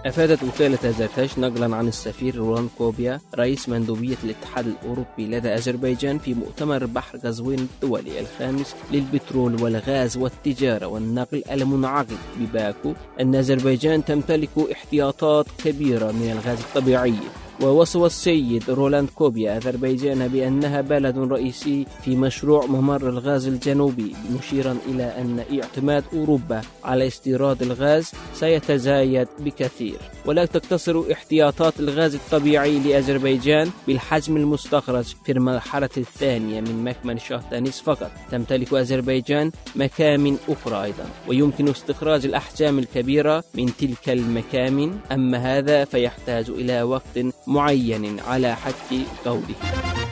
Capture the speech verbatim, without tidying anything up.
أفادت وكالة أزرتاش نقلا عن السفير رولان كوبيا رئيس مندوبية الاتحاد الأوروبي لدى أذربيجان في مؤتمر بحر قزوين الدولي الخامس للبترول والغاز والتجارة والنقل المنعقد بباكو أن أذربيجان تمتلك احتياطات كبيرة من الغاز الطبيعي. ووصف السيد رولاند كوبيا أذربيجان بأنها بلد رئيسي في مشروع ممر الغاز الجنوبي، مشيرا إلى أن اعتماد أوروبا على استيراد الغاز سيتزايد بكثير، ولا تقتصر احتياطات الغاز الطبيعي لأذربيجان بالحجم المستخرج في المرحلة الثانية من مكمن شاهتانيس فقط. تمتلك أذربيجان مكامن أخرى أيضا، ويمكن استخراج الأحجام الكبيرة من تلك المكامن، أما هذا فيحتاج إلى وقت معين على حد قوله.